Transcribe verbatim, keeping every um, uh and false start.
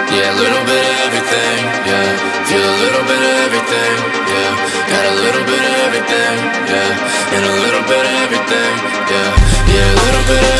Yeah, a little bit of everything, yeah. Feel a little bit of everything, yeah. Got a little bit of everything, yeah. And a little bit of everything, yeah. Yeah, a little bit of